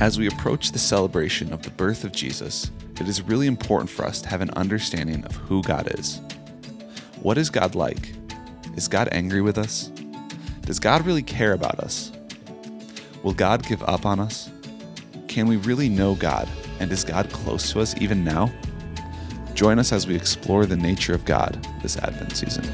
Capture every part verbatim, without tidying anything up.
As we approach the celebration of the birth of Jesus, it is really important for us to have an understanding of who God is. What is God like? Is God angry with us? Does God really care about us? Will God give up on us? Can we really know God, and is God close to us even now? Join us as we explore the nature of God this Advent season.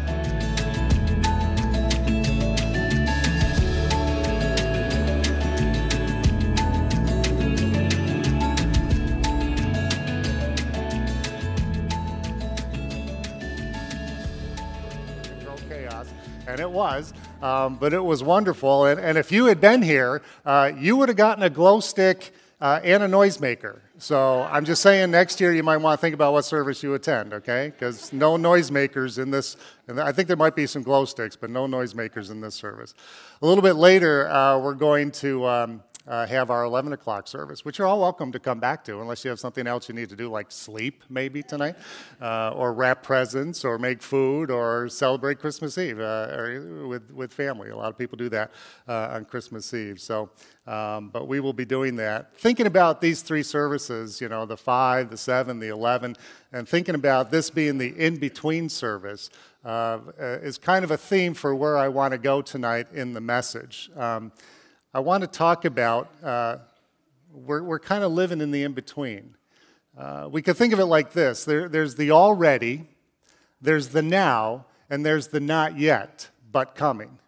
And it was, um, but it was wonderful. And, and if you had been here, uh, you would have gotten a glow stick uh, and a noisemaker. So I'm just saying, next year you might want to think about what service you attend, okay? Because no noisemakers in this, and I think there might be some glow sticks, but no noisemakers in this service. A little bit later, uh, we're going to um, uh, have our eleven o'clock service, which you're all welcome to come back to, unless you have something else you need to do, like sleep maybe tonight, uh, or wrap presents, or make food, or celebrate Christmas Eve uh, or with, with family. A lot of people do that uh, on Christmas Eve. So, um, but we will be doing that. Thinking about these three services, you know, the five, the seven, the eleven, and thinking about this being the in-between service uh, is kind of a theme for where I want to go tonight in the message. Um, I want to talk about, uh, we're, we're kind of living in the in-between. Uh, we could think of it like this. There, there's the already, there's the now, and there's the not yet, but coming.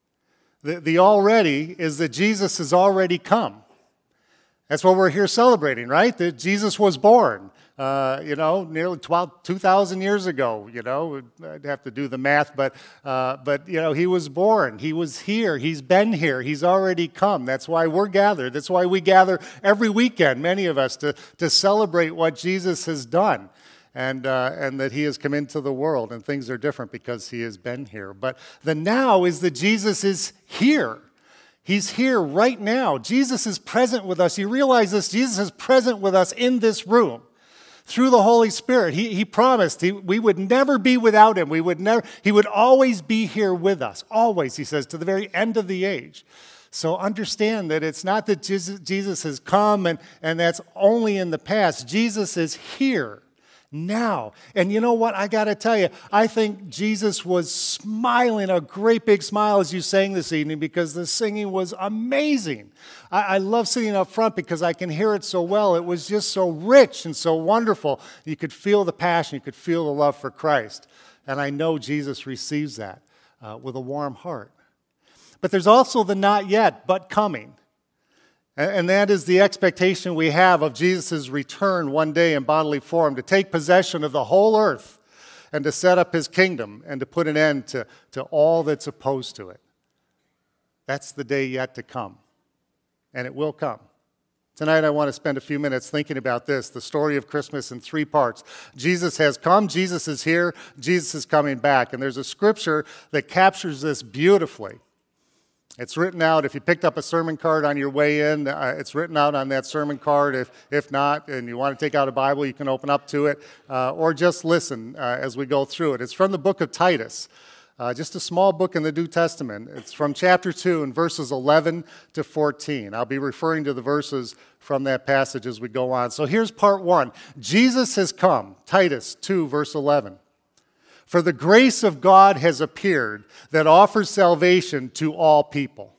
The, the already is that Jesus has already come. That's what we're here celebrating, right? That Jesus was born, uh, you know, nearly twelve, two thousand years ago, you know. I'd have to do the math, but, uh, but, you know, he was born. He was here. He's been here. He's already come. That's why we're gathered. That's why we gather every weekend, many of us, to, to celebrate what Jesus has done. And, uh, and that he has come into the world, and things are different because he has been here. But the now is that Jesus is here. He's here right now. Jesus is present with us. You realize this? Jesus is present with us in this room through the Holy Spirit. He, he promised he, we would never be without him. We would never. He would always be here with us. Always, he says, to the very end of the age. So understand that it's not that Jesus, Jesus has come and, and that's only in the past. Jesus is here now. And you know what? I got to tell you, I think Jesus was smiling, a great big smile as you sang this evening, because the singing was amazing. I, I love sitting up front because I can hear it so well. It was just so rich and so wonderful. You could feel the passion. You could feel the love for Christ. And I know Jesus receives that uh, with a warm heart. But there's also the not yet, but coming. And that is the expectation we have of Jesus' return one day in bodily form, to take possession of the whole earth and to set up his kingdom and to put an end to, to all that's opposed to it. That's the day yet to come, and it will come. Tonight I want to spend a few minutes thinking about this, the story of Christmas in three parts. Jesus has come, Jesus is here, Jesus is coming back. And there's a scripture that captures this beautifully. It's written out, if you picked up a sermon card on your way in, uh, it's written out on that sermon card. If if not, and you want to take out a Bible, you can open up to it, uh, or just listen uh, as we go through it. It's from the book of Titus, uh, just a small book in the New Testament. It's from chapter two and verses eleven to fourteen. I'll be referring to the verses from that passage as we go on. So here's part one. Jesus has come, Titus two, verse eleven. For the grace of God has appeared that offers salvation to all people.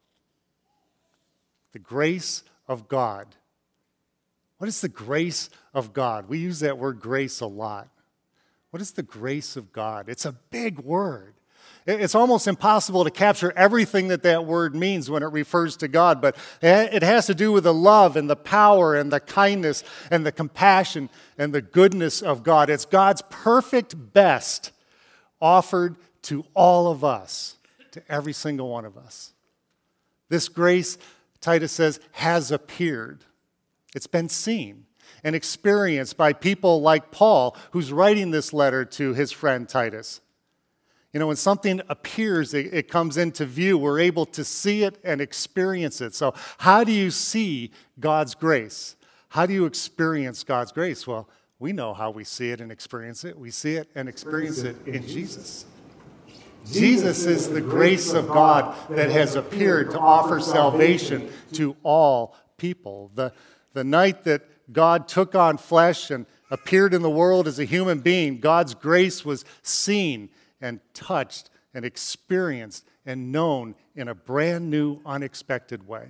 The grace of God. What is the grace of God? We use that word grace a lot. What is the grace of God? It's a big word. It's almost impossible to capture everything that that word means when it refers to God, but it has to do with the love and the power and the kindness and the compassion and the goodness of God. It's God's perfect best offered to all of us, to every single one of us. This grace, Titus says, has appeared. It's been seen and experienced by people like Paul, who's writing this letter to his friend Titus. You know, when something appears, it, it comes into view. We're able to see it and experience it. So how do you see God's grace? How do you experience God's grace? Well, we know how we see it and experience it. We see it and experience it in Jesus. Jesus is the grace of God that has appeared to offer salvation to all people. The, the night that God took on flesh and appeared in the world as a human being, God's grace was seen and touched and experienced and known in a brand new, unexpected way.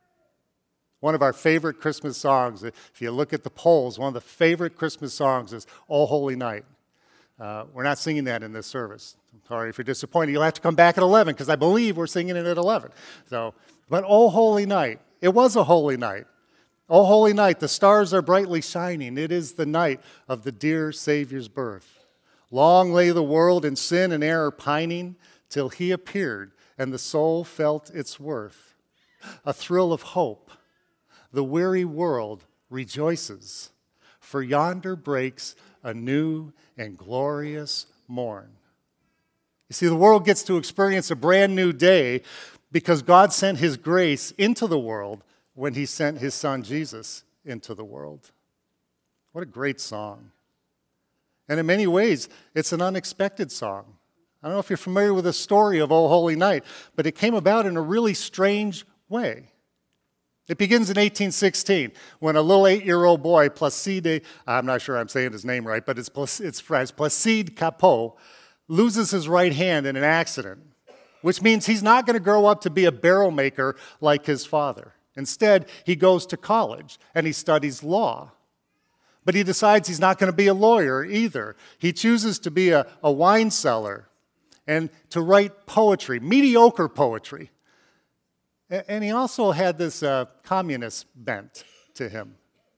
One of our favorite Christmas songs, if you look at the polls, one of the favorite Christmas songs is O Holy Night. Uh, we're not singing that in this service. I'm sorry if you're disappointed. You'll have to come back at eleven because I believe we're singing it at eleven. So, but O Holy Night, it was a holy night. O holy night, the stars are brightly shining. It is the night of the dear Savior's birth. Long lay the world in sin and error pining till he appeared and the soul felt its worth. A thrill of hope. The weary world rejoices, for yonder breaks a new and glorious morn. You see, the world gets to experience a brand new day because God sent his grace into the world when he sent his son Jesus into the world. What a great song. And in many ways, it's an unexpected song. I don't know if you're familiar with the story of O Holy Night, but it came about in a really strange way. It begins in eighteen sixteen when a little eight-year-old boy, Placide, I'm not sure I'm saying his name right, but it's, it's French, Placide Cappeau, loses his right hand in an accident, which means he's not going to grow up to be a barrel maker like his father. Instead, he goes to college and he studies law. But he decides he's not going to be a lawyer either. He chooses to be a, a wine seller and to write poetry, mediocre poetry. And he also had this uh, communist bent to him.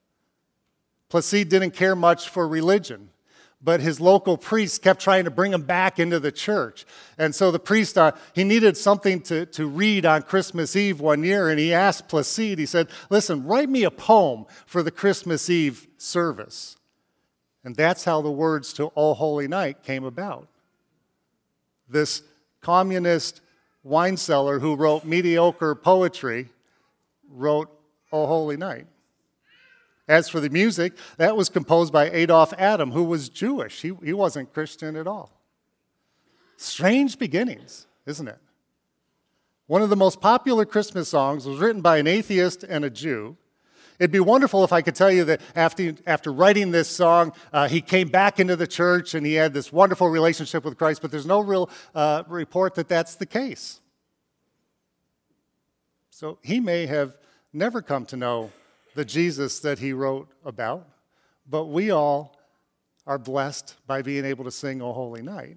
Placide didn't care much for religion, but his local priest kept trying to bring him back into the church. And so the priest, uh, he needed something to, to read on Christmas Eve one year, and he asked Placide, he said, listen, write me a poem for the Christmas Eve service. And that's how the words to O Holy Night came about. This communist wine seller who wrote mediocre poetry wrote O Holy Night. As for the music, that was composed by Adolf Adam, who was Jewish. He, he wasn't Christian at all. Strange beginnings, isn't it? One of the most popular Christmas songs was written by an atheist and a Jew. It'd be wonderful if I could tell you that after, after writing this song, uh, he came back into the church and he had this wonderful relationship with Christ, but there's no real uh, report that that's the case. So he may have never come to know the Jesus that he wrote about, but we all are blessed by being able to sing O Holy Night.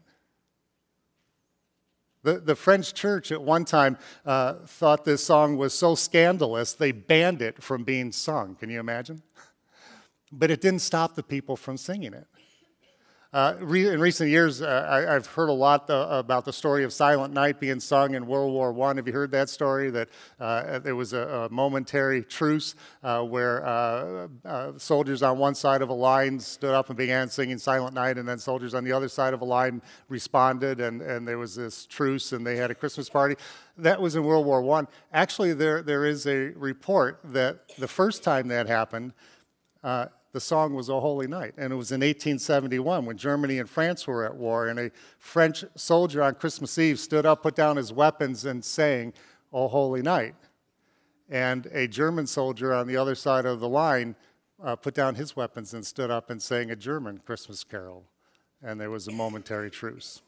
The, the French church at one time uh, thought this song was so scandalous, they banned it from being sung. Can you imagine? But it didn't stop the people from singing it. Uh, re- in recent years, uh, I, I've heard a lot uh, about the story of Silent Night being sung in World War One. Have you heard that story? That uh, there was a, a momentary truce uh, where uh, uh, soldiers on one side of a line stood up and began singing Silent Night, and then soldiers on the other side of a line responded, and, and there was this truce, and they had a Christmas party. That was in World War One. Actually, there there is a report that the first time that happened, uh, the song was O Holy Night, and it was in eighteen seventy-one when Germany and France were at war, and a French soldier on Christmas Eve stood up, put down his weapons, and sang O Holy Night. And a German soldier on the other side of the line uh, put down his weapons and stood up and sang a German Christmas carol, and there was a momentary truce.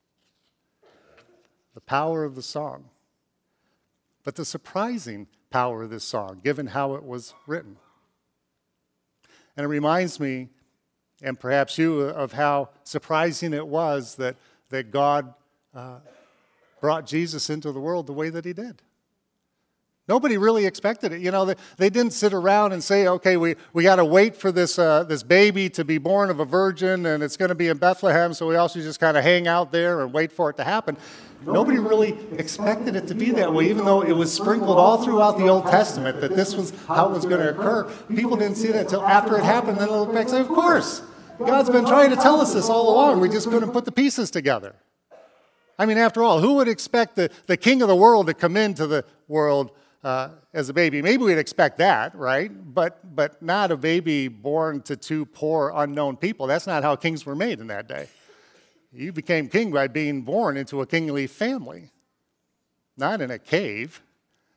The power of the song. But the surprising power of this song, given how it was written. And it reminds me, and perhaps you, of how surprising it was that, that God uh, brought Jesus into the world the way that he did. Nobody really expected it. You know, they, they didn't sit around and say, okay, we, we got to wait for this, uh, this baby to be born of a virgin, and it's going to be in Bethlehem, so we also just kind of hang out there and wait for it to happen. Nobody really expected it to be that way, even though it was sprinkled all throughout the Old Testament that this was how it was going to occur. People didn't see that until after it happened, then they looked back and say, of course, God's been trying to tell us this all along. We just couldn't put the pieces together. I mean, after all, who would expect the, the king of the world to come into the world uh, as a baby? Maybe we'd expect that, right? But, but not a baby born to two poor, unknown people. That's not how kings were made in that day. You became king by being born into a kingly family, not in a cave.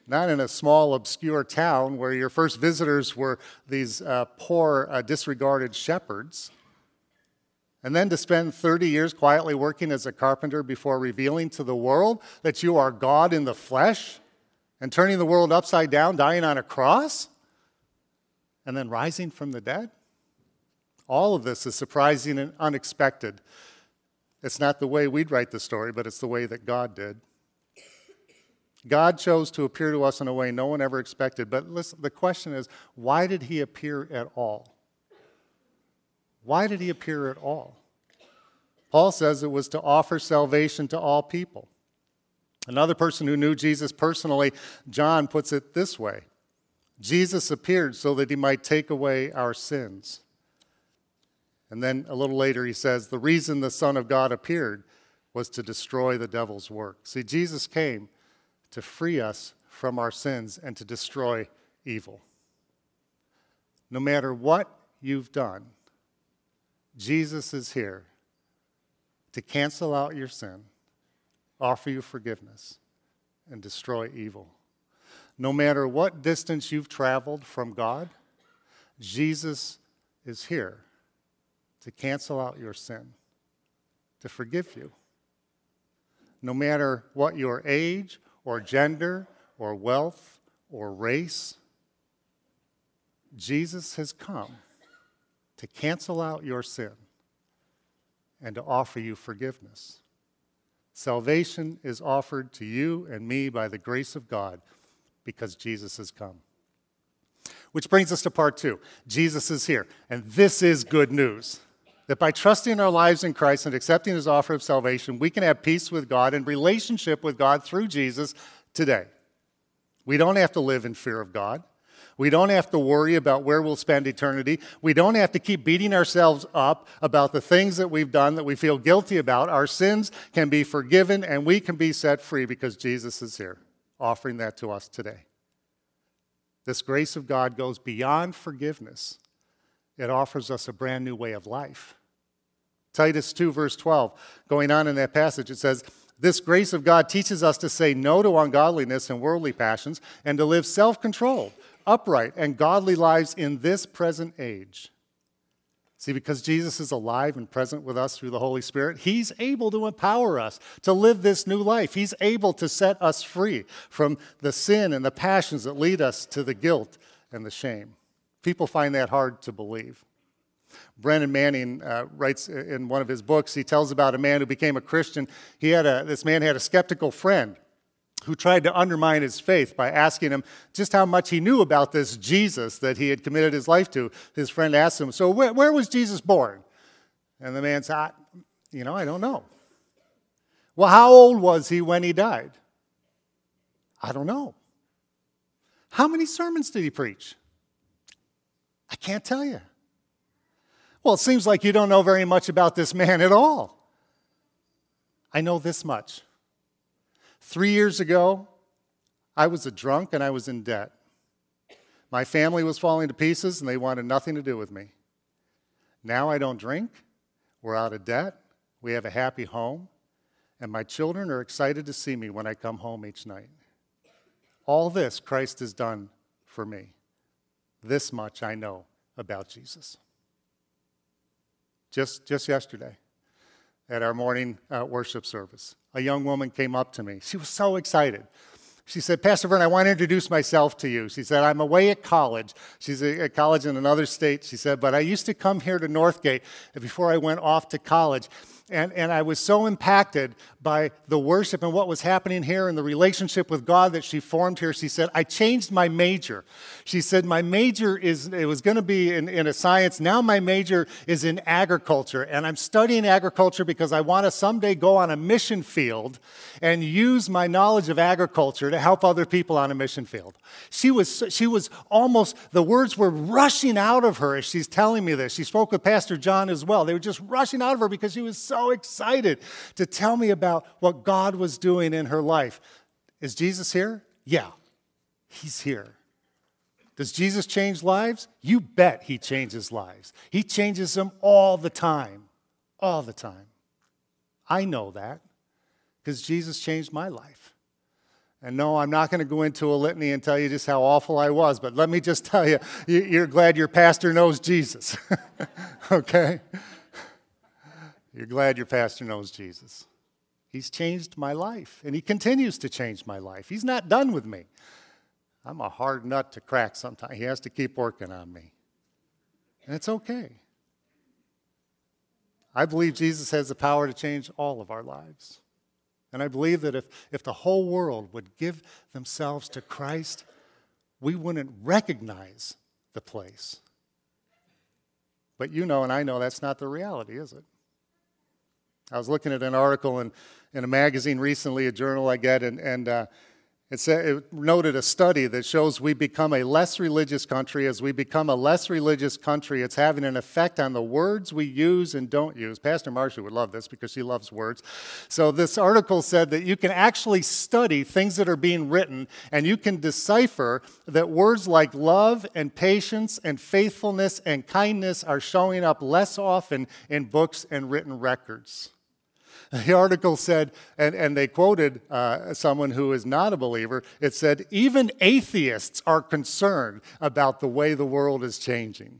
not in a small, obscure town where your first visitors were these uh, poor, uh, disregarded shepherds, and then to spend thirty years quietly working as a carpenter before revealing to the world that you are God in the flesh and turning the world upside down, dying on a cross, and then rising from the dead. All of this is surprising and unexpected. It's not the way we'd write the story, but it's the way that God did. God chose to appear to us in a way no one ever expected. But listen, the question is, why did he appear at all? Why did he appear at all? Paul says it was to offer salvation to all people. Another person who knew Jesus personally, John, puts it this way. Jesus appeared so that he might take away our sins. And then a little later he says, the reason the Son of God appeared was to destroy the devil's work. See, Jesus came to free us from our sins and to destroy evil. No matter what you've done, Jesus is here to cancel out your sin, offer you forgiveness, and destroy evil. No matter what distance you've traveled from God, Jesus is here to cancel out your sin, to forgive you. No matter what your age or gender or wealth or race, Jesus has come to cancel out your sin and to offer you forgiveness. Salvation is offered to you and me by the grace of God because Jesus has come. Which brings us to part two. Jesus is here, and this is good news. That by trusting our lives in Christ and accepting his offer of salvation, we can have peace with God and relationship with God through Jesus today. We don't have to live in fear of God. We don't have to worry about where we'll spend eternity. We don't have to keep beating ourselves up about the things that we've done that we feel guilty about. Our sins can be forgiven and we can be set free because Jesus is here, offering that to us today. This grace of God goes beyond forgiveness. It offers us a brand new way of life. Titus two, verse twelve, going on in that passage, it says, this grace of God teaches us to say no to ungodliness and worldly passions and to live self-controlled, upright, and godly lives in this present age. See, because Jesus is alive and present with us through the Holy Spirit, he's able to empower us to live this new life. He's able to set us free from the sin and the passions that lead us to the guilt and the shame. People find that hard to believe. Brennan Manning uh, writes in one of his books, he tells about a man who became a Christian. He had a, this man had a skeptical friend who tried to undermine his faith by asking him just how much he knew about this Jesus that he had committed his life to. His friend asked him, so where, where was Jesus born? And the man said, I, you know, I don't know. Well, how old was he when he died? I don't know. How many sermons did he preach? I can't tell you. Well, it seems like you don't know very much about this man at all. I know this much. Three years ago, I was a drunk and I was in debt. My family was falling to pieces and they wanted nothing to do with me. Now I don't drink. We're out of debt. We have a happy home. And my children are excited to see me when I come home each night. All this Christ has done for me. This much I know about Jesus. Just, just yesterday, at our morning uh, worship service, a young woman came up to me. She was so excited. She said, Pastor Vern, I want to introduce myself to you. She said, I'm away at college. She's at college in another state. She said, but I used to come here to Northgate before I went off to college. And, and I was so impacted by the worship and what was happening here and the relationship with God that she formed here. She said, I changed my major. She said, my major is, it was going to be in, in a science. Now my major is in agriculture. And I'm studying agriculture because I want to someday go on a mission field and use my knowledge of agriculture to help other people on a mission field. She was, she was almost, the words were rushing out of her as she's telling me this. She spoke with Pastor John as well. They were just rushing out of her because she was so excited to tell me about what God was doing in her life. Is Jesus here? Yeah, he's here. Does Jesus change lives? You bet he changes lives. He changes them all the time, all the time. I know that because Jesus changed my life. And no, I'm not going to go into a litany and tell you just how awful I was, but let me just tell you, you're glad your pastor knows Jesus. Okay? You're glad your pastor knows Jesus. He's changed my life, and he continues to change my life. He's not done with me. I'm a hard nut to crack sometimes. He has to keep working on me. And it's okay. I believe Jesus has the power to change all of our lives. And I believe that if, if the whole world would give themselves to Christ, we wouldn't recognize the place. But you know and I know that's not the reality, is it? I was looking at an article in, in a magazine recently, a journal I get, and, and uh, it, said, it noted a study that shows we become a less religious country. As we become a less religious country, it's having an effect on the words we use and don't use. Pastor Marcia would love this because she loves words. So this article said that you can actually study things that are being written, and you can decipher that words like love and patience and faithfulness and kindness are showing up less often in books and written records. The article said, and, and they quoted uh, someone who is not a believer, it said, even atheists are concerned about the way the world is changing.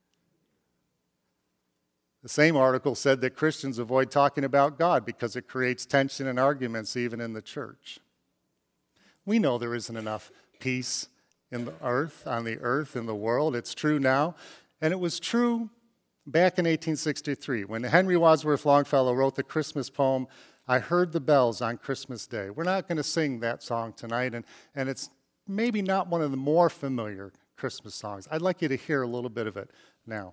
The same article said that Christians avoid talking about God because it creates tension and arguments even in the church. We know there isn't enough peace in the earth, on the earth, in the world. It's true now, and it was true back in eighteen sixty-three, when Henry Wadsworth Longfellow wrote the Christmas poem, I Heard the Bells on Christmas Day. We're not going to sing that song tonight, and, and it's maybe not one of the more familiar Christmas songs. I'd like you to hear a little bit of it now.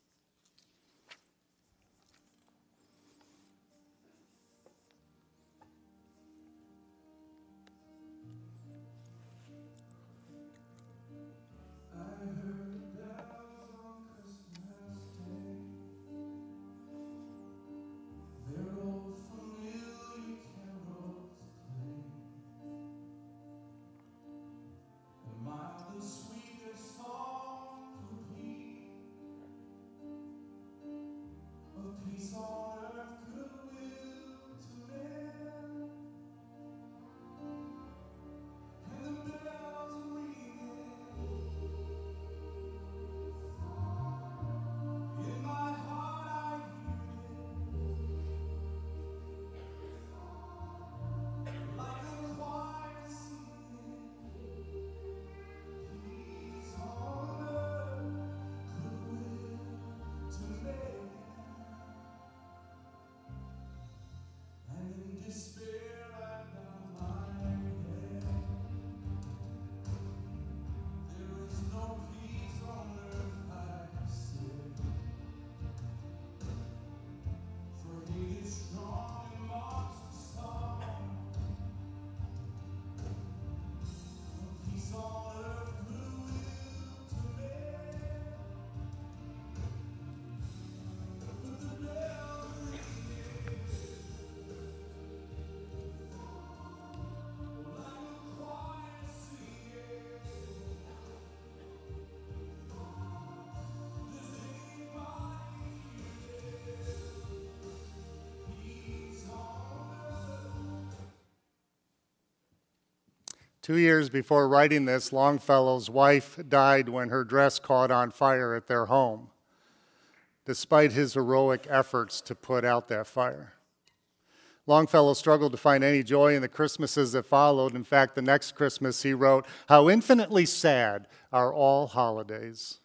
Two years before writing this, Longfellow's wife died when her dress caught on fire at their home, despite his heroic efforts to put out that fire. Longfellow struggled to find any joy in the Christmases that followed. In fact, the next Christmas he wrote, "How infinitely sad are all holidays."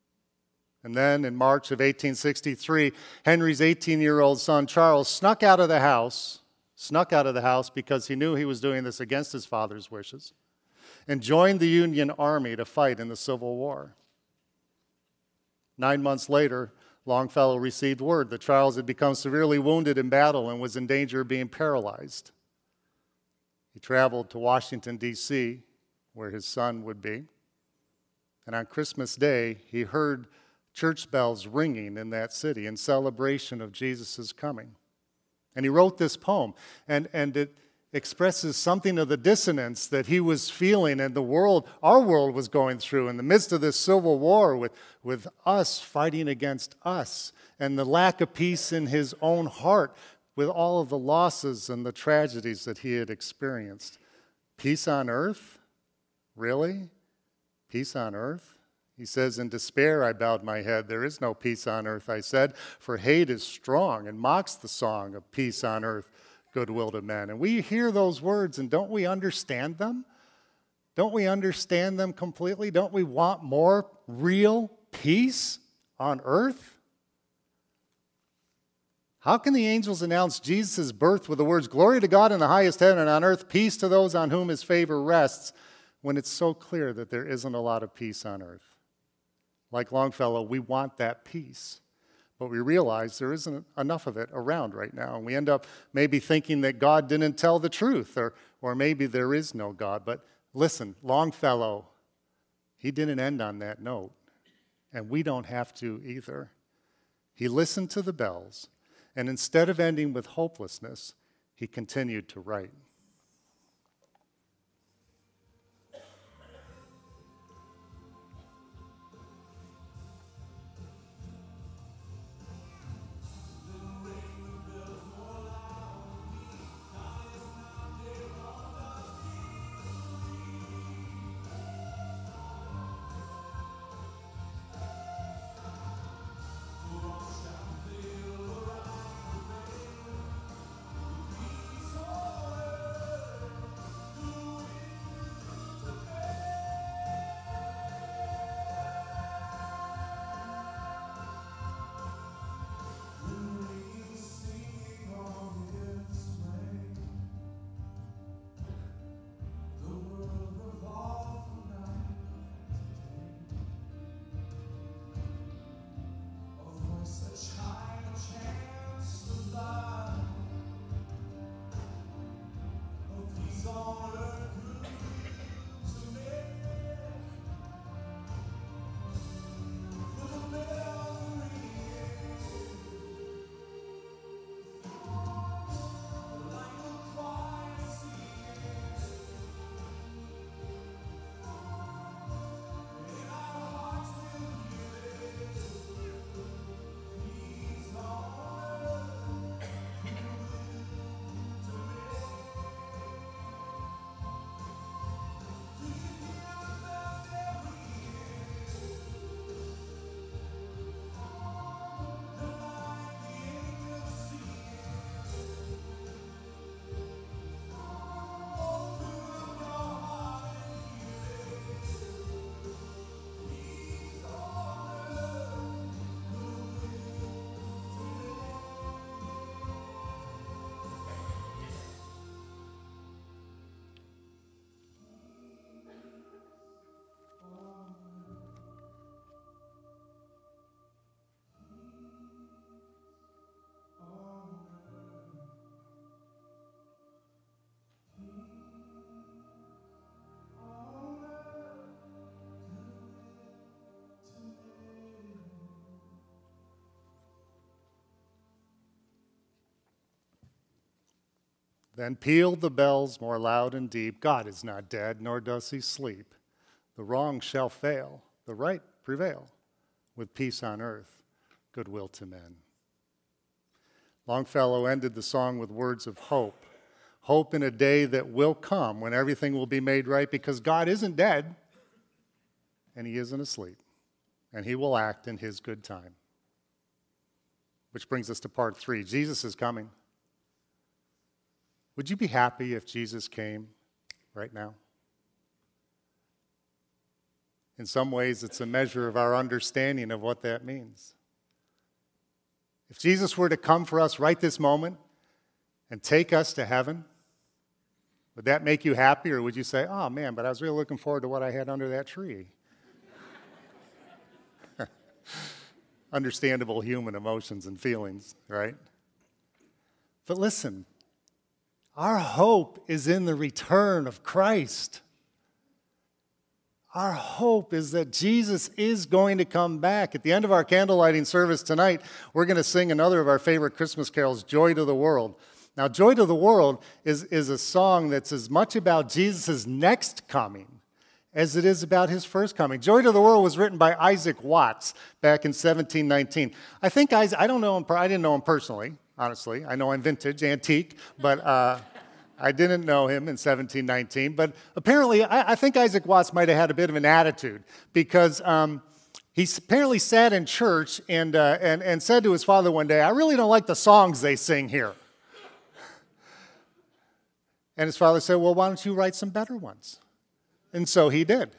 And then in March of eighteen sixty-three, Henry's eighteen-year-old son Charles snuck out of the house, snuck out of the house because he knew he was doing this against his father's wishes, and joined the Union Army to fight in the Civil War. Nine months later, Longfellow received word that Charles had become severely wounded in battle and was in danger of being paralyzed. He traveled to Washington, D C, where his son would be. And on Christmas Day, he heard church bells ringing in that city in celebration of Jesus' coming. And he wrote this poem, and, and it expresses something of the dissonance that he was feeling and the world, our world was going through in the midst of this civil war with, with us fighting against us, and the lack of peace in his own heart with all of the losses and the tragedies that he had experienced. Peace on earth? Really? Peace on earth? He says, in despair I bowed my head. There is no peace on earth, I said, for hate is strong and mocks the song of peace on earth, goodwill to men. And we hear those words, and don't we understand them? Don't we understand them completely? Don't we want more real peace on earth? How can the angels announce Jesus' birth with the words, glory to God in the highest heaven and on earth, peace to those on whom his favor rests, when it's so clear that there isn't a lot of peace on earth? Like Longfellow, we want that peace, but we realize there isn't enough of it around right now. And we end up maybe thinking that God didn't tell the truth, or, or maybe there is no God. But listen, Longfellow, he didn't end on that note, and we don't have to either. He listened to the bells, and instead of ending with hopelessness, he continued to write. Then pealed the bells more loud and deep. God is not dead, nor does he sleep. The wrong shall fail, the right prevail, with peace on earth, goodwill to men. Longfellow ended the song with words of hope. Hope in a day that will come when everything will be made right, because God isn't dead and he isn't asleep, and he will act in his good time. Which brings us to part three. Jesus is coming. Would you be happy if Jesus came right now? In some ways, it's a measure of our understanding of what that means. If Jesus were to come for us right this moment and take us to heaven, would that make you happy, or would you say, oh man, but I was really looking forward to what I had under that tree? Understandable human emotions and feelings, right? But listen, our hope is in the return of Christ. Our hope is that Jesus is going to come back. At the end of our candlelighting service tonight, we're going to sing another of our favorite Christmas carols, Joy to the World. Now, Joy to the World is, is a song that's as much about Jesus' next coming as it is about his first coming. Joy to the World was written by Isaac Watts back in seventeen nineteen. I think Isaac, I don't know him, I didn't know him personally, honestly. I know I'm vintage, antique, but uh, I didn't know him in seventeen nineteen, but apparently I, I think Isaac Watts might have had a bit of an attitude because um, he apparently sat in church and, uh, and, and said to his father one day, I really don't like the songs they sing here. And his father said, well, why don't you write some better ones? And so he did.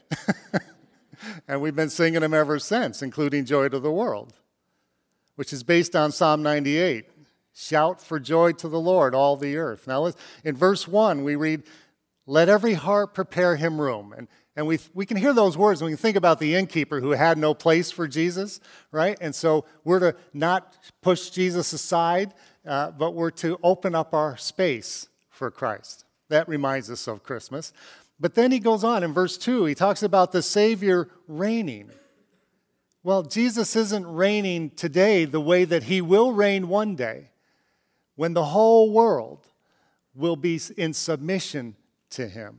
And we've been singing them ever since, including Joy to the World, which is based on Psalm ninety-eight. Shout for joy to the Lord, all the earth. Now, in verse one, we read, let every heart prepare him room. And, and we, we can hear those words when we think about the innkeeper who had no place for Jesus, right? And so we're to not push Jesus aside, uh, but we're to open up our space for Christ. That reminds us of Christmas. But then he goes on in verse two, he talks about the Savior reigning. Well, Jesus isn't reigning today the way that he will reign one day, when the whole world will be in submission to him.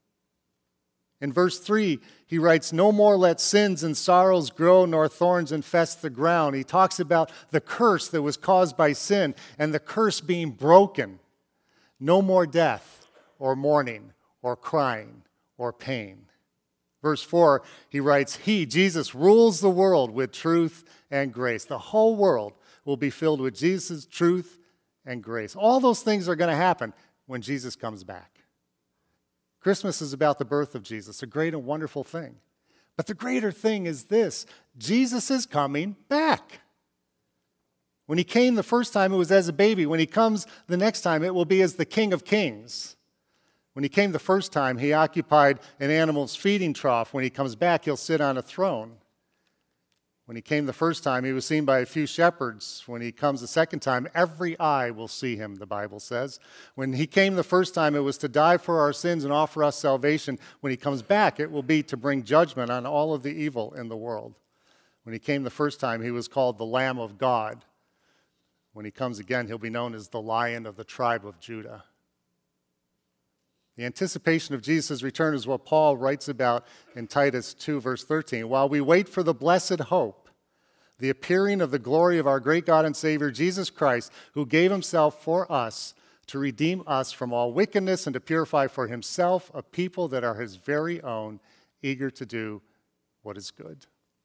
In verse three, he writes, no more let sins and sorrows grow, nor thorns infest the ground. He talks about the curse that was caused by sin and the curse being broken. No more death or mourning or crying or pain. Verse four, he writes, he, Jesus, rules the world with truth and grace. The whole world will be filled with Jesus' truth and grace. All those things are going to happen when Jesus comes back. Christmas is about the birth of Jesus, a great and wonderful thing. But the greater thing is this: Jesus is coming back. When he came the first time, it was as a baby. When he comes the next time, it will be as the King of Kings. When he came the first time, he occupied an animal's feeding trough. When he comes back, he'll sit on a throne. When he came the first time, he was seen by a few shepherds. When he comes the second time, every eye will see him, the Bible says. When he came the first time, it was to die for our sins and offer us salvation. When he comes back, it will be to bring judgment on all of the evil in the world. When he came the first time, he was called the Lamb of God. When he comes again, he'll be known as the Lion of the tribe of Judah. The anticipation of Jesus' return is what Paul writes about in Titus two, verse thirteen. While we wait for the blessed hope, the appearing of the glory of our great God and Savior, Jesus Christ, who gave himself for us to redeem us from all wickedness and to purify for himself a people that are his very own, eager to do what is good.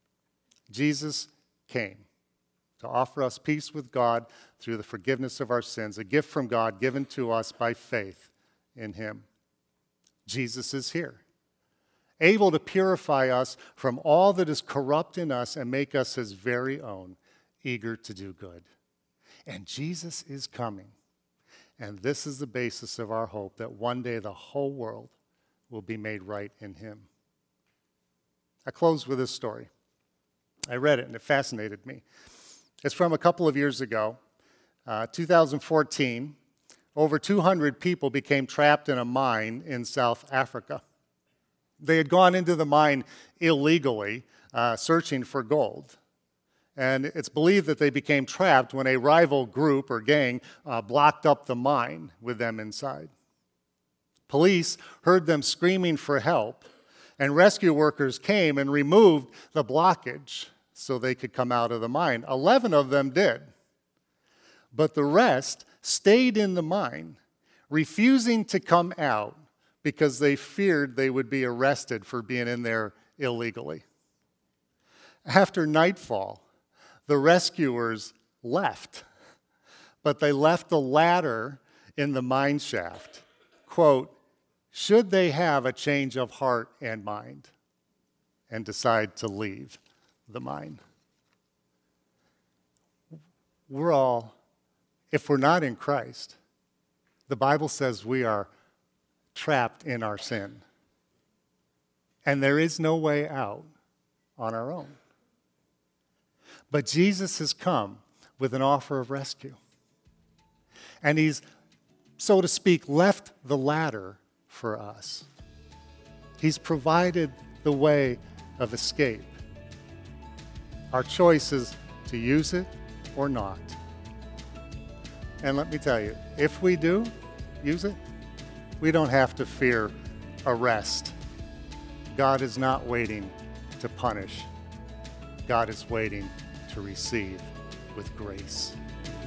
Jesus came to offer us peace with God through the forgiveness of our sins, a gift from God given to us by faith in him. Jesus is here, able to purify us from all that is corrupt in us and make us his very own, eager to do good. And Jesus is coming. And this is the basis of our hope, that one day the whole world will be made right in him. I close with this story. I read it and it fascinated me. It's from a couple of years ago, uh, two thousand fourteen. Over two hundred people became trapped in a mine in South Africa. They had gone into the mine illegally, uh, searching for gold. And it's believed that they became trapped when a rival group or gang uh, blocked up the mine with them inside. Police heard them screaming for help, and rescue workers came and removed the blockage so they could come out of the mine. Eleven of them did. But the rest stayed in the mine, refusing to come out because they feared they would be arrested for being in there illegally. After nightfall, the rescuers left, but they left a ladder in the mine shaft. Quote, should they have a change of heart and mind and decide to leave the mine. We're all, if we're not in Christ, the Bible says we are trapped in our sin. And there is no way out on our own. But Jesus has come with an offer of rescue. And he's, so to speak, left the ladder for us. He's provided the way of escape. Our choice is to use it or not. And let me tell you, if we do use it, we don't have to fear arrest. God is not waiting to punish. God is waiting to receive with grace.